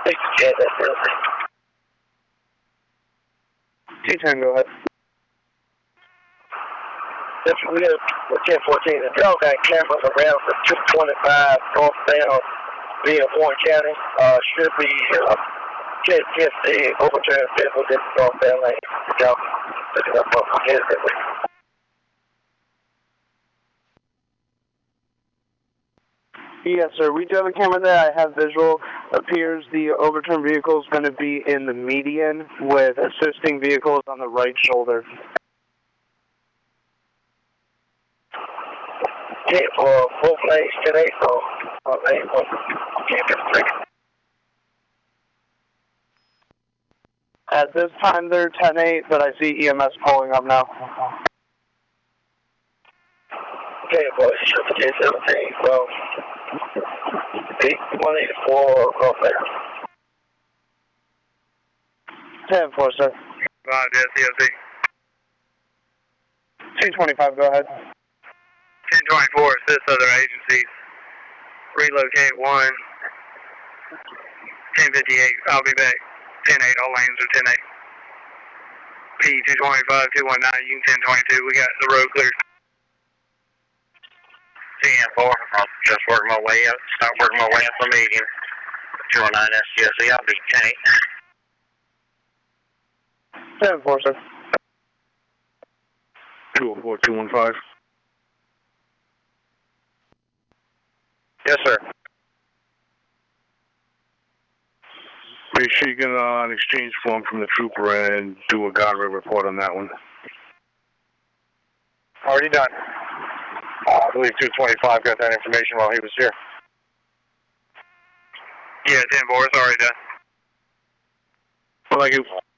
Yeah, that's perfect. T10, go ahead. If we have 1014, the dog got cameras around for 225 northbound via Warren County. Should be 1050 overturn vehicle in northbound lane. Y'all look it up on my head. Yes, sir. We do have a camera there. I have visual. Appears the overturned vehicle is going to be in the median with assisting vehicles on the right shoulder. Yeah, for both lanes today, so lane 1, 1053. At this time, they're 10-8, but I see EMS pulling up now. Okay, boys, 1017, well, 184, go there. 10-4, sir. Yes, COC. 225, go ahead. 1024, assist other agencies. Relocate 1. 1058, I'll be back. 10-8, all lanes are 10-8. P225, 219, you can 1022, we got the road cleared. 10-4, I'll just work my way up, start working my way up the median. 209 SGSE, I'll be 10-8. 10-4, sir. 204, 215. Yes, sir. Make sure you get an exchange form from the trooper and do a guardrail report on that one. Already done. I believe 225 got that information while he was here. Yeah, 10-4, it's already done. Well, thank you.